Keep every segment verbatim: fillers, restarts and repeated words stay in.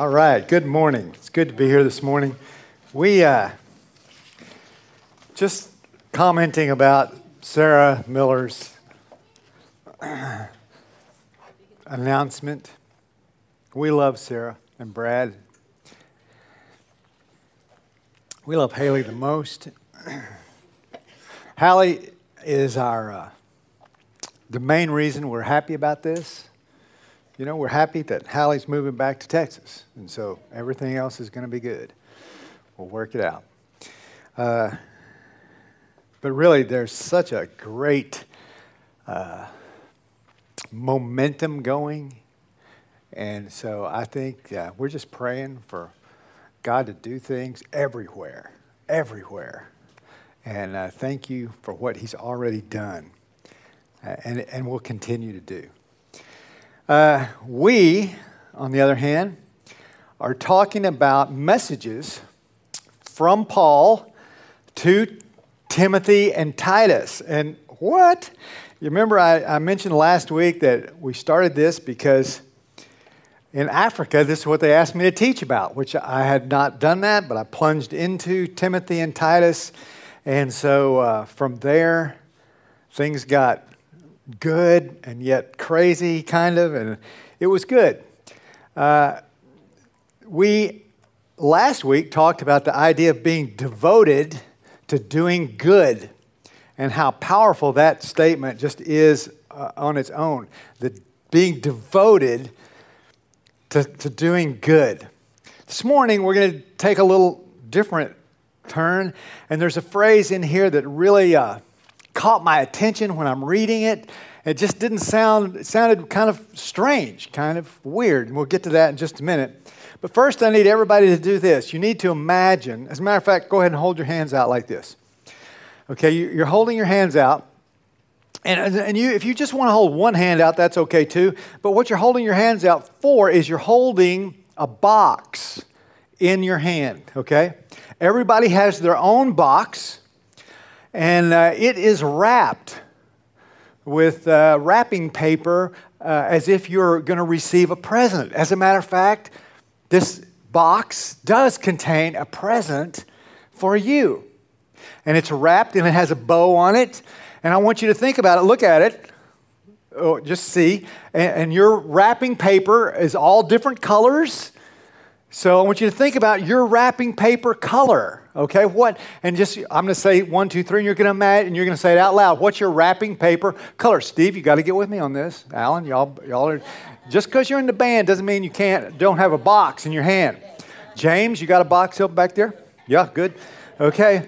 All right, good morning. It's good to be here this morning. We uh, just commenting about Sarah Miller's announcement. We love Sarah and Brad. We love Haley the most. Hallie is our uh, the main reason we're happy about this. You know, we're happy that Hallie's moving back to Texas, and so everything else is going to be good. We'll work it out. Uh, but really, there's such a great uh, momentum going, and so I think uh, we're just praying for God to do things everywhere, everywhere. And uh, thank you for what He's already done, uh, and and will continue to do. Uh, we, on the other hand, are talking about messages from Paul to Timothy and Titus. And what? You remember I, I mentioned last week that we started this because in Africa, this is what they asked me to teach about, which I had not done that, but I plunged into Timothy and Titus. And so uh, from there, things got good and yet crazy, kind of, and it was good. Uh, we, last week, talked about the idea of being devoted to doing good and how powerful that statement just is uh, on its own, the being devoted to, to doing good. This morning, we're going to take a little different turn, and there's a phrase in here that really uh, caught my attention when I'm reading it. It just didn't sound, it sounded kind of strange, kind of weird. And we'll get to that in just a minute. But first, I need everybody to do this. You need to imagine, as a matter of fact, go ahead and hold your hands out like this. Okay, you're holding your hands out. And, and you, if you just want to hold one hand out, that's okay too. But what you're holding your hands out for is you're holding a box in your hand, okay? Everybody has their own box. And uh, it is wrapped with uh, wrapping paper uh, as if you're going to receive a present. As a matter of fact, this box does contain a present for you. And it's wrapped and it has a bow on it. And I want you to think about it. Look at it. Oh, just see. And, and your wrapping paper is all different colors. So I want you to think about your wrapping paper color. Okay, what? And just, I'm going to say one, two, three, and you're going to imagine, and you're going to say it out loud. What's your wrapping paper color? Steve, you got to get with me on this. Alan, y'all, y'all are, just because you're in the band doesn't mean you can't, don't have a box in your hand. James, you got a box up back there? Yeah, good. Okay.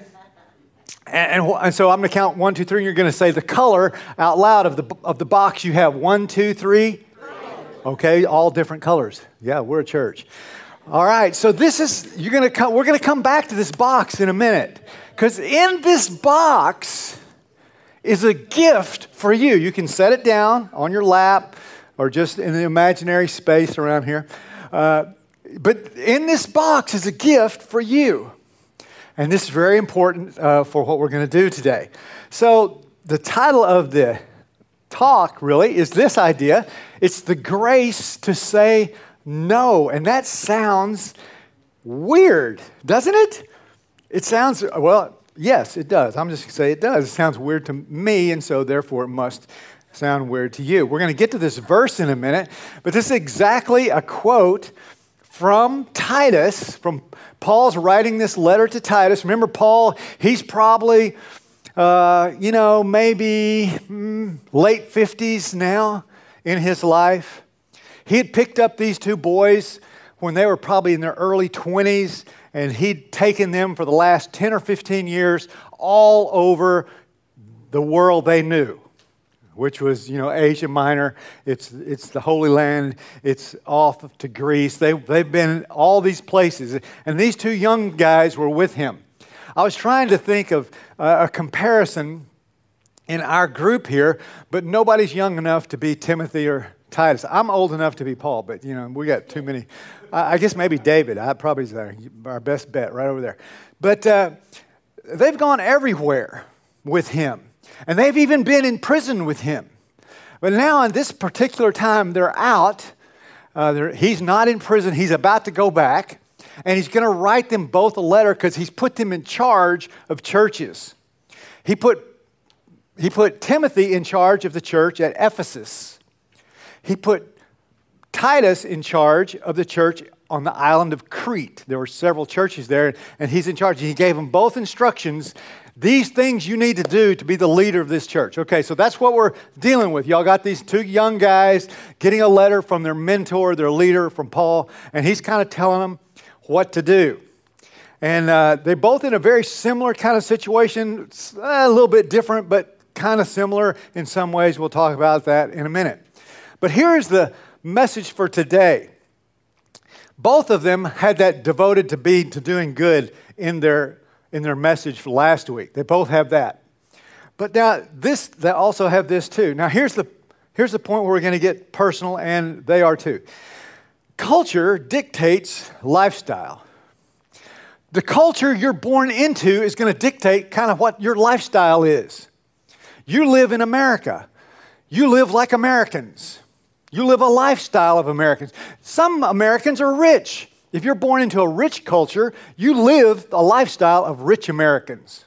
And, and, and so I'm going to count one, two, three, and you're going to say the color out loud of the of the box you have. One, two, three. Okay, all different colors. Yeah, we're a church. All right, so this is, you're gonna come, we're going to come back to this box in a minute. Because in this box is a gift for you. You can set it down on your lap or just in the imaginary space around here. Uh, but in this box is a gift for you. And this is very important uh, for what we're going to do today. So the title of the talk really is this idea. It's the grace to say no, and that sounds weird, doesn't it? It sounds, well, yes, it does. I'm just going to say it does. It sounds weird to me, and so therefore it must sound weird to you. We're going to get to this verse in a minute, but this is exactly a quote from Titus, from Paul's writing this letter to Titus. Remember, Paul, he's probably, uh, you know, maybe mm, late fifties now in his life. He had picked up these two boys when they were probably in their early twenties, and he'd taken them for the last ten or fifteen years all over the world they knew, which was, you know, Asia Minor. It's it's the Holy Land. It's off to Greece. They, they've been in all these places, and these two young guys were with him. I was trying to think of uh, a comparison in our group here, but nobody's young enough to be Timothy or Titus. I'm old enough to be Paul, but, you know, we got too many. I guess maybe David. I probably is there, our best bet right over there. But uh, they've gone everywhere with him, and they've even been in prison with him. But now, in this particular time, they're out. Uh, he's not in prison. He's about to go back. And he's going to write them both a letter because he's put them in charge of churches. He put, he put Timothy in charge of the church at Ephesus. He put Titus in charge of the church on the island of Crete. There were several churches there, and he's in charge. He gave them both instructions. These things you need to do to be the leader of this church. Okay, so that's what we're dealing with. Y'all got these two young guys getting a letter from their mentor, their leader, from Paul, and he's kind of telling them what to do. And uh, they're both in a very similar kind of situation, it's a little bit different, but kind of similar in some ways. We'll talk about that in a minute. But here's the message for today. Both of them had that devoted to be to doing good in their in their message last week. They both have that. But now this, they also have this too. Now here's the here's the point where we're going to get personal, and they are too. Culture dictates lifestyle. The culture you're born into is going to dictate kind of what your lifestyle is. You live in America. You live like Americans. You live a lifestyle of Americans. Some Americans are rich. If you're born into a rich culture, you live a lifestyle of rich Americans.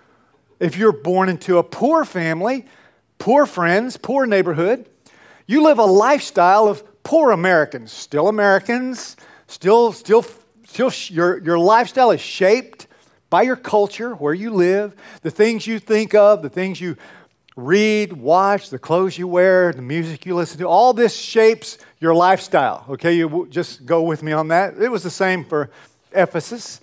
If you're born into a poor family, poor friends, poor neighborhood, you live a lifestyle of poor Americans. Still Americans, still, still, still. Your your lifestyle is shaped by your culture, where you live, the things you think of, the things you read, watch, the clothes you wear, the music you listen to. All this shapes your lifestyle. Okay, you just go with me on that. It was the same for Ephesus.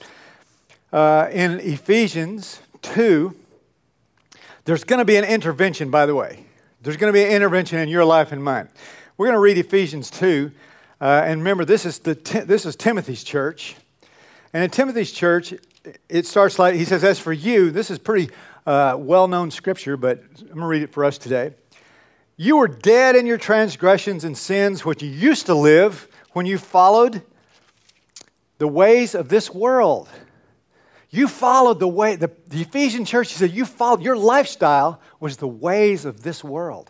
Uh, in Ephesians two, there's going to be an intervention, by the way. There's going to be an intervention in your life and mine. We're going to read Ephesians two. Uh, and remember, this is the this is Timothy's church. And in Timothy's church, it starts like, he says, as for you, this is pretty uh, well-known scripture, but I'm going to read it for us today. You were dead in your transgressions and sins, which you used to live when you followed the ways of this world. You followed the way, the, the Ephesian church said you followed, your lifestyle was the ways of this world.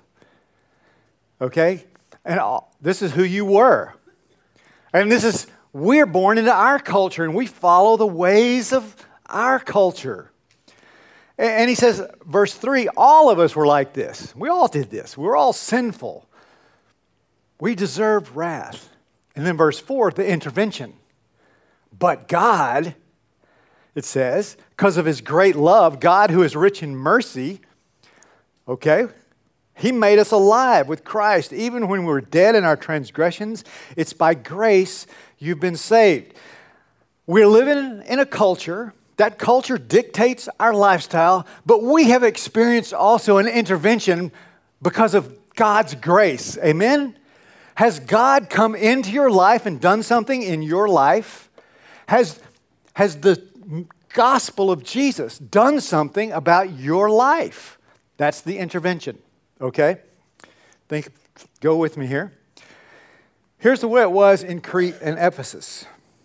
Okay? And all, this is who you were. And this is, we're born into our culture and we follow the ways of our culture. And, and he says, verse three, all of us were like this. We all did this. We were all sinful. We deserved wrath. And then verse four, the intervention. But God, it says, because of his great love, God who is rich in mercy, okay, he made us alive with Christ. Even when we were dead in our transgressions, it's by grace you've been saved. We're living in a culture, that culture dictates our lifestyle, but we have experienced also an intervention because of God's grace. Amen? Has God come into your life and done something in your life? Has, has the gospel of Jesus done something about your life? That's the intervention. Okay? Think, go with me here. Here's the way it was in Crete and Ephesus.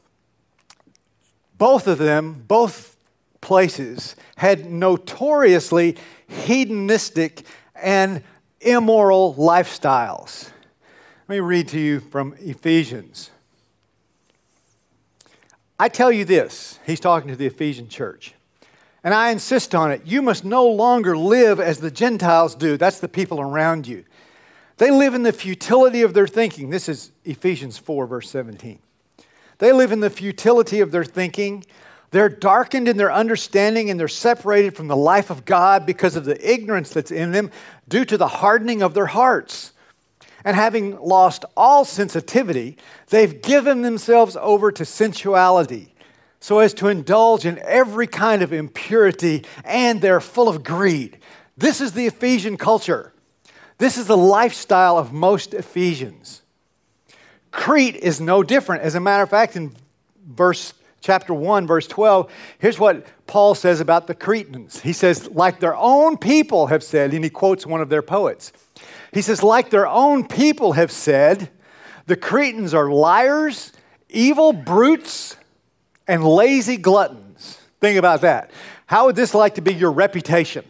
Both of them, both places, had notoriously hedonistic and immoral lifestyles. Let me read to you from Ephesians. I tell you this, he's talking to the Ephesian church, and I insist on it. You must no longer live as the Gentiles do. That's the people around you. They live in the futility of their thinking. This is Ephesians four, verse seventeen. They live in the futility of their thinking. They're darkened in their understanding, and they're separated from the life of God because of the ignorance that's in them due to the hardening of their hearts. And having lost all sensitivity, they've given themselves over to sensuality, so as to indulge in every kind of impurity, and they're full of greed. This is the Ephesian culture. This is the lifestyle of most Ephesians. Crete is no different. As a matter of fact, in verse chapter one, verse twelve, here's what Paul says about the Cretans. He says, like their own people have said, and he quotes one of their poets. He says, like their own people have said, the Cretans are liars, evil brutes, and lazy gluttons. Think about that. How would this like to be your reputation?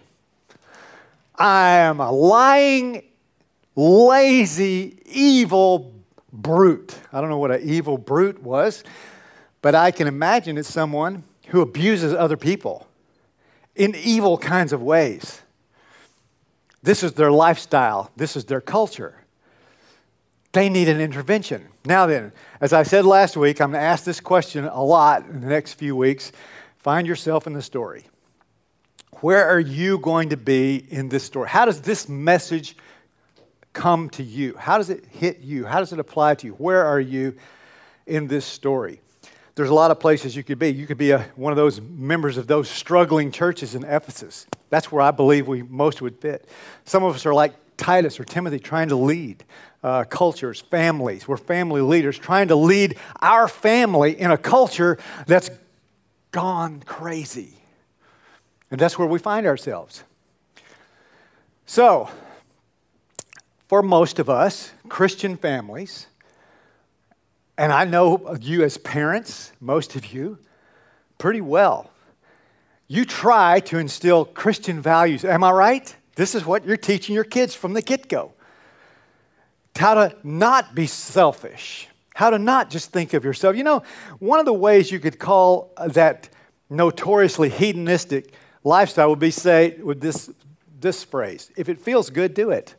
I am a lying, lazy, evil brute. I don't know what an evil brute was, but I can imagine it's someone who abuses other people in evil kinds of ways. This is their lifestyle. This is their culture. They need an intervention. Now then, as I said last week, I'm going to ask this question a lot in the next few weeks. Find yourself in the story. Where are you going to be in this story? How does this message come to you? How does it hit you? How does it apply to you? Where are you in this story? There's a lot of places you could be. You could be a, one of those members of those struggling churches in Ephesus. That's where I believe we most would fit. Some of us are like Titus or Timothy, trying to lead uh, cultures, families. We're family leaders trying to lead our family in a culture that's gone crazy. And that's where we find ourselves. So, for most of us, Christian families, and I know you as parents, most of you, pretty well. You try to instill Christian values. Am I right? This is what you're teaching your kids from the get-go. How to not be selfish. How to not just think of yourself. You know, one of the ways you could call that notoriously hedonistic lifestyle would be say with this, this phrase, if it feels good, do it.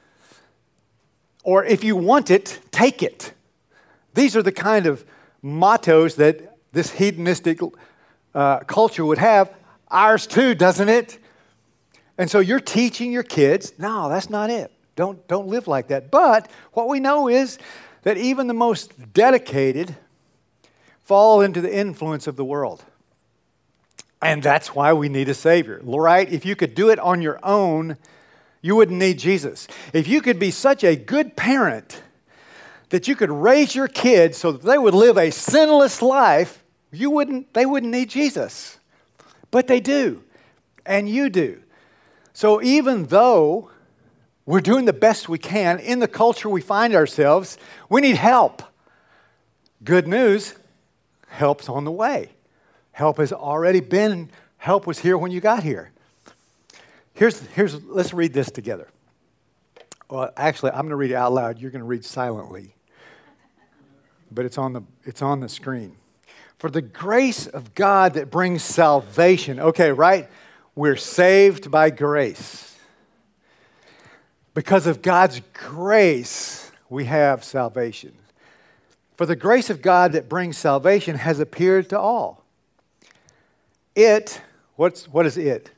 Or if you want it, take it. These are the kind of mottos that this hedonistic uh, culture would have. Ours too, doesn't it? And so you're teaching your kids, no, that's not it. Don't, don't live like that. But what we know is that even the most dedicated fall into the influence of the world. And that's why we need a Savior, right? If you could do it on your own, you wouldn't need Jesus. If you could be such a good parent that you could raise your kids so that they would live a sinless life, you wouldn't, they wouldn't need Jesus. But they do, and you do. So even though we're doing the best we can in the culture we find ourselves, we need help. Good news, help's on the way. Help has already been, help was here when you got here. Here's, here's, let's read this together. Well, actually, I'm going to read it out loud. You're going to read silently. But it's on the, it's on the screen. For the grace of God that brings salvation. Okay, right? We're saved by grace. Because of God's grace, we have salvation. For the grace of God that brings salvation has appeared to all. It, what's, what is it?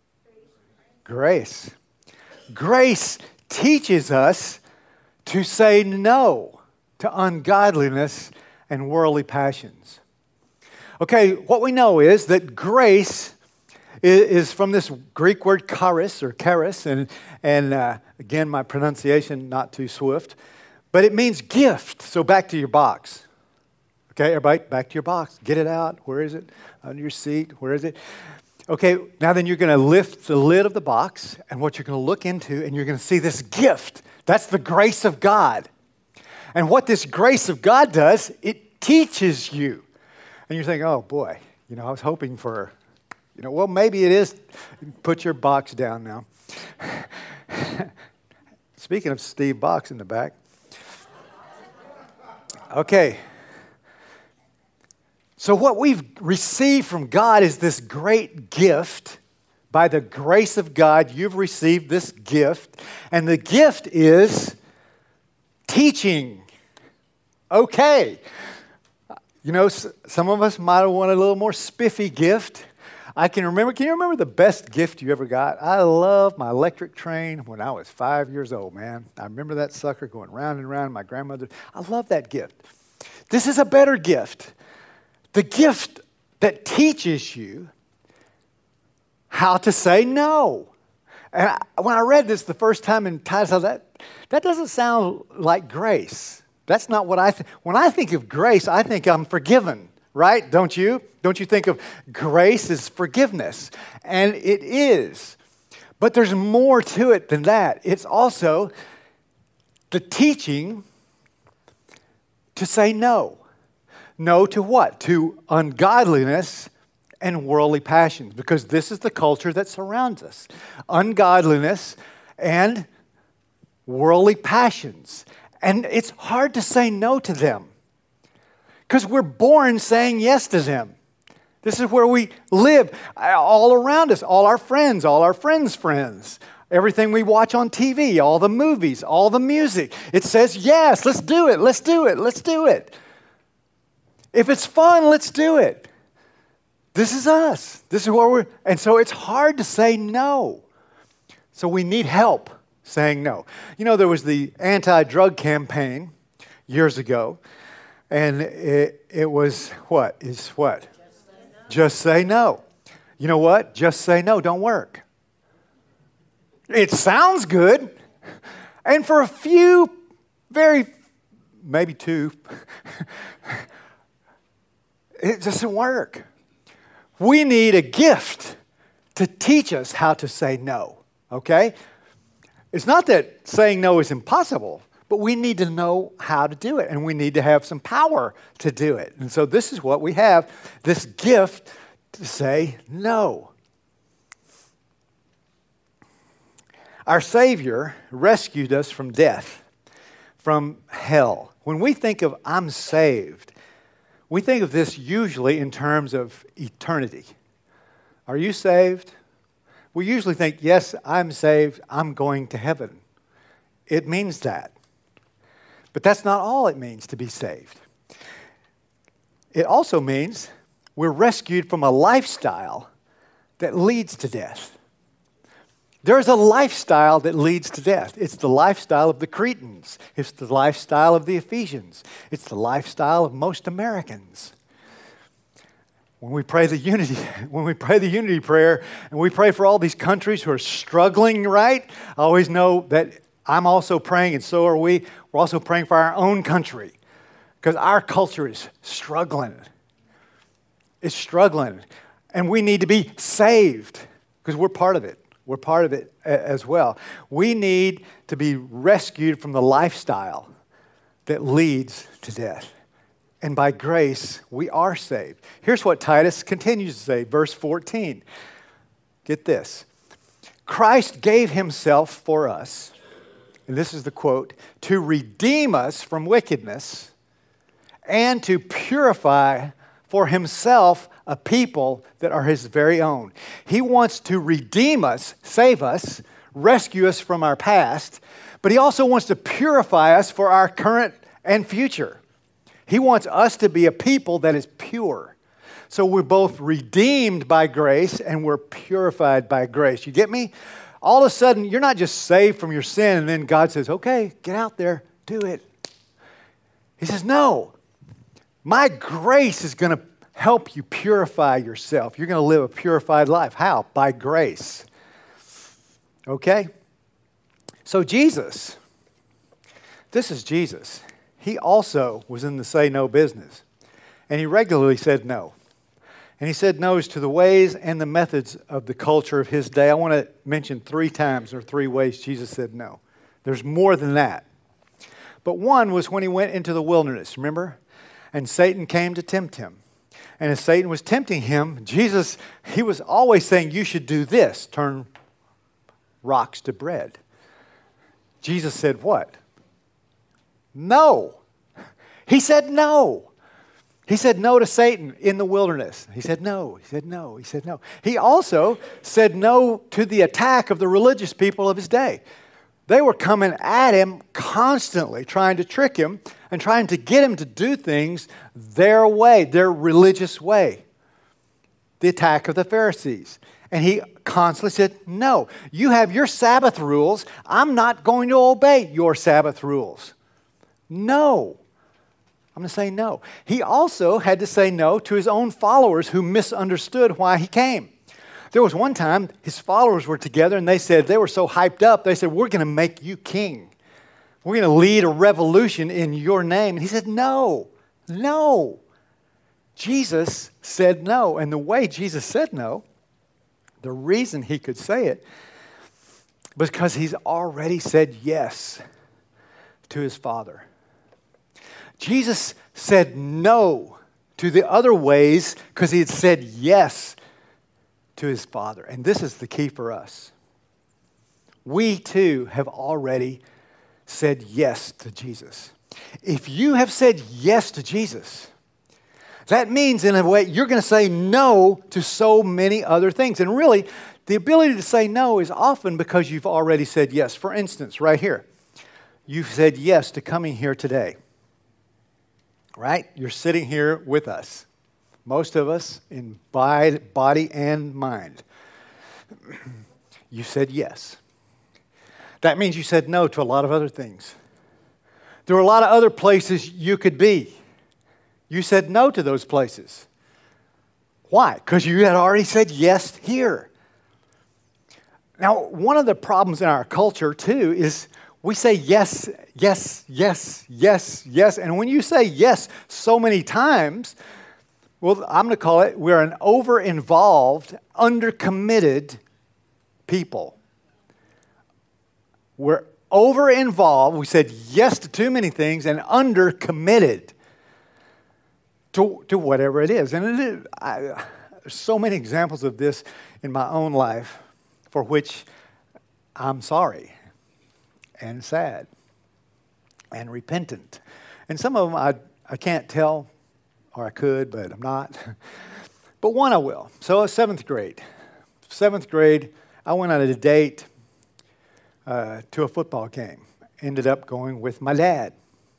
Grace. Grace teaches us to say no to ungodliness and worldly passions. Okay, what we know is that grace is from this Greek word charis or charis, and, and uh, again, my pronunciation not too swift, but it means gift. So back to your box. Okay, everybody, back to your box. Get it out. Where is it? Under your seat. Where is it? Okay, now then you're going to lift the lid of the box, and what you're going to look into, and you're going to see this gift. That's the grace of God. And what this grace of God does, it teaches you. And you're thinking, oh boy, you know, I was hoping for, you know, well, maybe it is. Put your box down now. Speaking of Steve Box in the back. Okay. So what we've received from God is this great gift. By the grace of God, you've received this gift. And the gift is teaching. Okay. You know, some of us might have wanted a little more spiffy gift. I can remember, can you remember the best gift you ever got? I loved my electric train when I was five years old, man. I remember that sucker going round and round. My grandmother, I love that gift. This is a better gift. The gift that teaches you how to say no. And I, when I read this the first time in Titus, I thought, that doesn't sound like grace. That's not what I think. When I think of grace, I think I'm forgiven, right? Don't you? Don't you think of grace as forgiveness? And it is. But there's more to it than that. It's also the teaching to say no. No to what? To ungodliness and worldly passions, because this is the culture that surrounds us. Ungodliness and worldly passions. And it's hard to say no to them because we're born saying yes to them. This is where we live, all around us, all our friends, all our friends' friends, everything we watch on T V, all the movies, all the music. It says, yes, let's do it, let's do it, let's do it. If it's fun, let's do it. This is us. This is where we're, and so it's hard to say no. So we need help saying no. You know, there was the anti-drug campaign years ago, and it, it was what? Is what? Just say no. You know what? Just say no don't work. It sounds good. And for a few, very, maybe two, it doesn't work. We need a gift to teach us how to say no, okay? It's not that saying no is impossible, but we need to know how to do it, and we need to have some power to do it. And so this is what we have, this gift to say no. Our Savior rescued us from death, from hell. When we think of I'm saved, we think of this usually in terms of eternity. Are you saved? We usually think, yes, I'm saved, I'm going to heaven. It means that. But that's not all it means to be saved. It also means we're rescued from a lifestyle that leads to death. There's a lifestyle that leads to death. It's the lifestyle of the Cretans. It's the lifestyle of the Ephesians. It's the lifestyle of most Americans. When we pray the unity, when we pray the unity prayer, and we pray for all these countries who are struggling, right? I always know that I'm also praying, and so are we. We're also praying for our own country because our culture is struggling. It's struggling. And we need to be saved because we're part of it. We're part of it as well. We need to be rescued from the lifestyle that leads to death. And by grace, we are saved. Here's what Titus continues to say, verse fourteen. Get this. Christ gave himself for us, and this is the quote, to redeem us from wickedness and to purify for himself a people that are his very own. He wants to redeem us, save us, rescue us from our past, but he also wants to purify us for our current and future. He wants us to be a people that is pure. So we're both redeemed by grace and we're purified by grace. You get me? All of a sudden, you're not just saved from your sin and then God says, okay, get out there, do it. He says, no, my grace is going to help you purify yourself. You're going to live a purified life. How? By grace. Okay? So Jesus, this is Jesus. He also was in the say no business. And he regularly said no. And he said no's to the ways and the methods of the culture of his day. I want to mention three times or three ways Jesus said no. There's more than that. But one was when he went into the wilderness, remember? And Satan came to tempt him. And as Satan was tempting him, Jesus, he was always saying, you should do this, turn rocks to bread. Jesus said what? No. He said no. He said no to Satan in the wilderness. He said no. He said no. He said no. He also said no to the attack of the religious people of his day. They were coming at him constantly, trying to trick him and trying to get him to do things their way, their religious way. The attack of the Pharisees. And he constantly said, no, you have your Sabbath rules. I'm not going to obey your Sabbath rules. No. I'm going to say no. He also had to say no to his own followers who misunderstood why he came. There was one time his followers were together and they said, they were so hyped up, they said, we're going to make you king. We're going to lead a revolution in your name. And he said, no, no. Jesus said no. And the way Jesus said no, the reason he could say it was because he's already said yes to his Father. Jesus said no to the other ways because he had said yes to his Father. And this is the key for us. We too have already said yes to Jesus. If you have said yes to Jesus, that means in a way you're going to say no to so many other things. And really, the ability to say no is often because you've already said yes. For instance, right here, you've said yes to coming here today. Right? You're sitting here with us. Most of us in body and mind. You said yes. That means you said no to a lot of other things. There were a lot of other places you could be. You said no to those places. Why? Because you had already said yes here. Now, one of the problems in our culture, too, is we say yes, yes, yes, yes, yes. And when you say yes so many times, well, I'm going to call it, we're an over-involved, under-committed people. We're over-involved. We said yes to too many things and under-committed to, to whatever it is. And it is, I, there's so many examples of this in my own life for which I'm sorry and sad and repentant. And some of them I, I can't tell, or I could, but I'm not. But one I will. So seventh grade. Seventh grade, I went on a date uh, to a football game. Ended up going with my dad.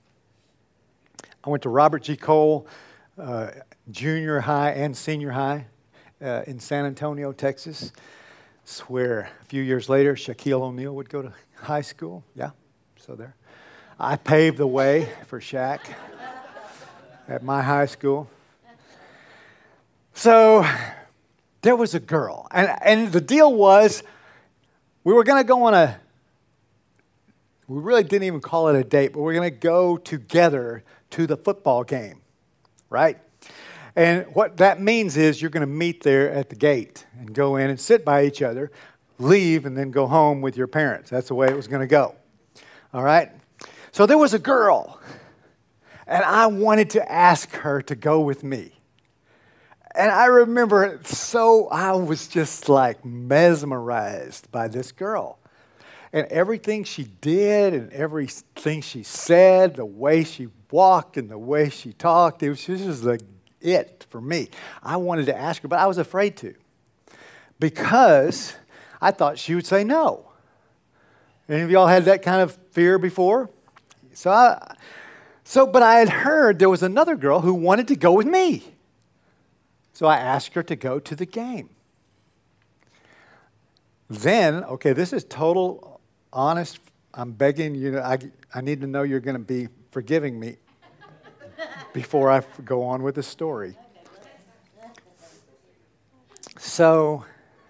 I went to Robert G. Cole uh, Junior High and Senior High uh, in San Antonio, Texas. It's where a few years later, Shaquille O'Neal would go to high school. Yeah, so there. I paved the way for Shaq at my high school. So there was a girl. And, and the deal was we were going to go on a, we really didn't even call it a date, but we we're going to go together to the football game, right? And what that means is you're going to meet there at the gate and go in and sit by each other, leave, and then go home with your parents. That's the way it was going to go. All right? So there was a girl, and I wanted to ask her to go with me. And I remember so I was just like mesmerized by this girl. And everything she did and everything she said, the way she walked and the way she talked, it was just like it for me. I wanted to ask her, but I was afraid to because I thought she would say no. Any of y'all had that kind of fear before? So, I, so, but I had heard there was another girl who wanted to go with me. So I asked her to go to the game. Then, okay, this is total honest. I'm begging you. I, I need to know you're going to be forgiving me before I go on with the story. So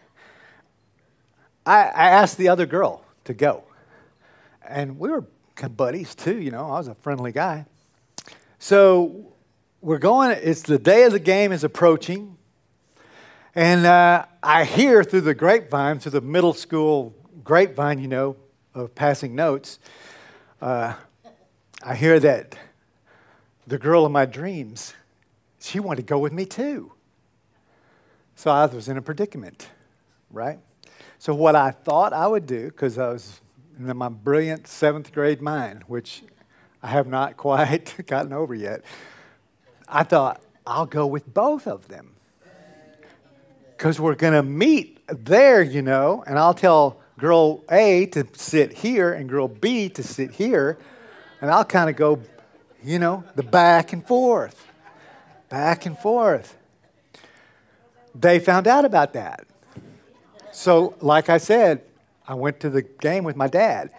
I, I asked the other girl to go. And we were buddies too, you know. I was a friendly guy. So we're going, it's the day of the game is approaching. And uh, I hear through the grapevine, through the middle school grapevine, you know, of passing notes, uh, I hear that the girl of my dreams, she wanted to go with me too. So I was in a predicament, right? So what I thought I would do, because I was in my brilliant seventh grade mind, which I have not quite gotten over yet, I thought, I'll go with both of them. Because we're going to meet there, you know, and I'll tell girl A to sit here and girl B to sit here, and I'll kind of go, you know, the back and forth, back and forth. They found out about that. So, like I said, I went to the game with my dad.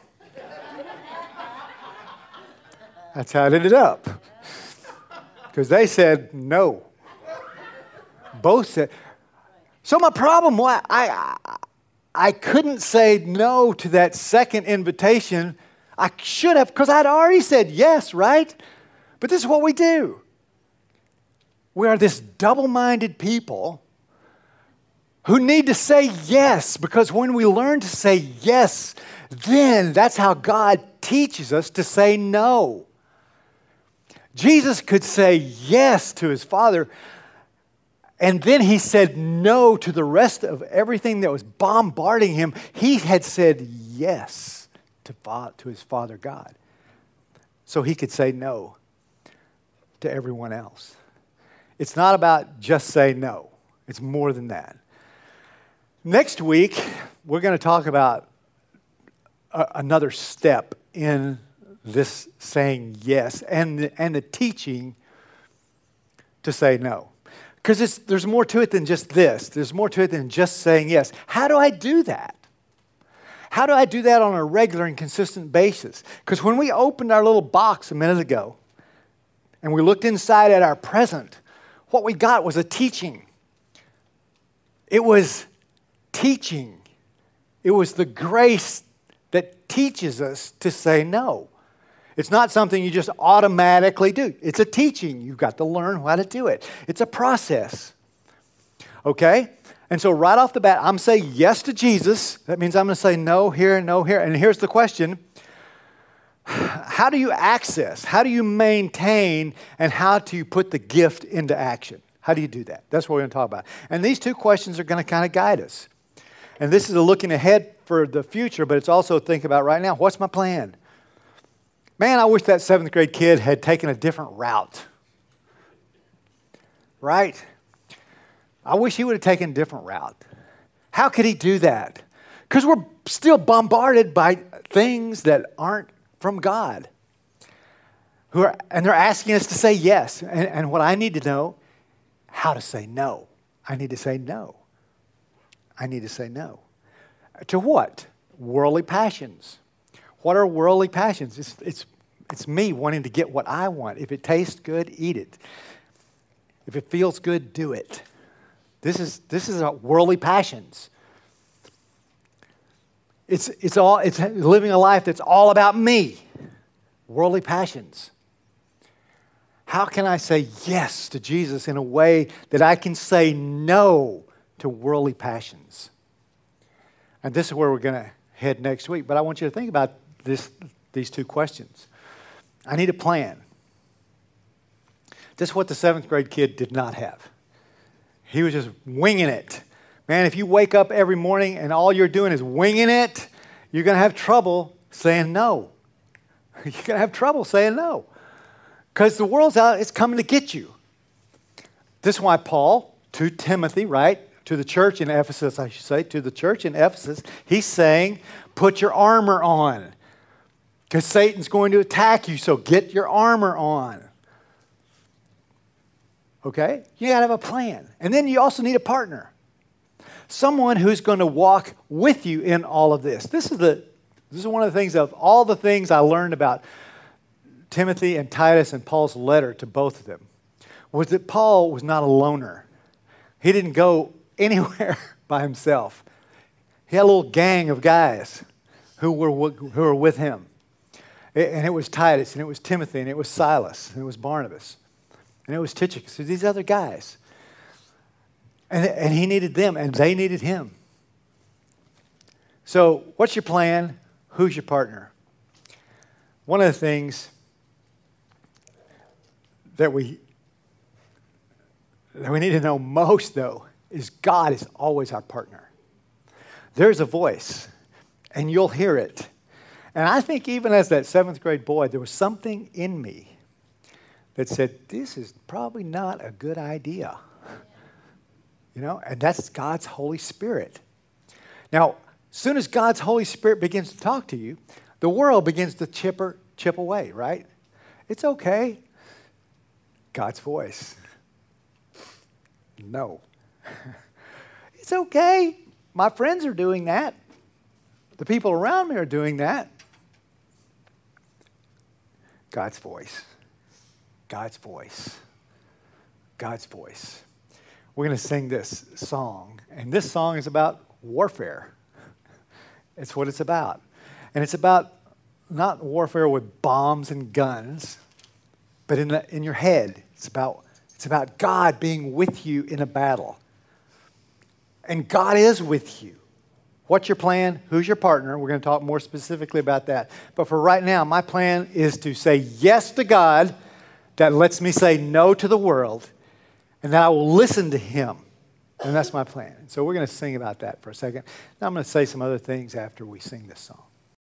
That's how it ended up. Because they said no. Both said. So my problem was I, I, I couldn't say no to that second invitation. I should have, because I'd already said yes, right? But this is what we do. We are this double-minded people who need to say yes, because when we learn to say yes, then that's how God teaches us to say no. Jesus could say yes to his Father, and then he said no to the rest of everything that was bombarding him. He had said yes to, fa- to his Father God so he could say no to everyone else. It's not about just say no. It's more than that. Next week, we're going to talk about a, another step in this saying yes and the, and the teaching to say no. Because there's more to it than just this. There's more to it than just saying yes. How do I do that? How do I do that on a regular and consistent basis? Because when we opened our little box a minute ago and we looked inside at our present, what we got was a teaching. It was teaching. It was the grace that teaches us to say no. It's not something you just automatically do. It's a teaching. You've got to learn how to do it. It's a process. Okay? And so right off the bat, I'm saying yes to Jesus. That means I'm going to say no here and no here. And here's the question. How do you access? How do you maintain? And how do you put the gift into action? How do you do that? That's what we're going to talk about. And these two questions are going to kind of guide us. And this is a looking ahead for the future, but it's also think about right now. What's my plan? Man, I wish that seventh grade kid had taken a different route. Right? I wish he would have taken a different route. How could he do that? Because we're still bombarded by things that aren't from God. Who are, and they're asking us to say yes. And, and what I need to know, how to say no. I need to say no. I need to say no. To what? Worldly passions. What are worldly passions? It's, it's, it's me wanting to get what I want. If it tastes good, eat it. If it feels good, do it. This is this is a worldly passions. It's it's all it's living a life that's all about me. Worldly passions. How can I say yes to Jesus in a way that I can say no to worldly passions? And this is where we're going to head next week. But I want you to think about this, these two questions. I need a plan. This is what the seventh grade kid did not have. He was just winging it. Man, if you wake up every morning and all you're doing is winging it, you're going to have trouble saying no. You're going to have trouble saying no. Because the world's out, it's coming to get you. This is why Paul, to Timothy, right? To the church in Ephesus, I should say, to the church in Ephesus, he's saying, put your armor on. Because Satan's going to attack you, so get your armor on. Okay? You got to have a plan. And then you also need a partner. Someone who's going to walk with you in all of this. This is the this is one of the things of all the things I learned about Timothy and Titus and Paul's letter to both of them was that Paul was not a loner. He didn't go anywhere by himself. He had a little gang of guys who were who were with him. And it was Titus, and it was Timothy, and it was Silas, and it was Barnabas, and it was Tychicus. So these other guys. And, and he needed them, and they needed him. So what's your plan? Who's your partner? One of the things that we, that we need to know most, though, is God is always our partner. There's a voice, and you'll hear it. And I think even as that seventh grade boy, there was something in me that said, this is probably not a good idea. You know, and that's God's Holy Spirit. Now, as soon as God's Holy Spirit begins to talk to you, the world begins to chip, or, chip away, right? It's okay. God's voice. No. It's okay. My friends are doing that. The people around me are doing that. God's voice. God's voice. God's voice. We're going to sing this song. And this song is about warfare. It's what it's about. And it's about not warfare with bombs and guns, but in, the, in your head. It's about, it's about God being with you in a battle. And God is with you. What's your plan? Who's your partner? We're going to talk more specifically about that. But for right now, my plan is to say yes to God that lets me say no to the world, and that I will listen to him. And that's my plan. So we're going to sing about that for a second. Now I'm going to say some other things after we sing this song.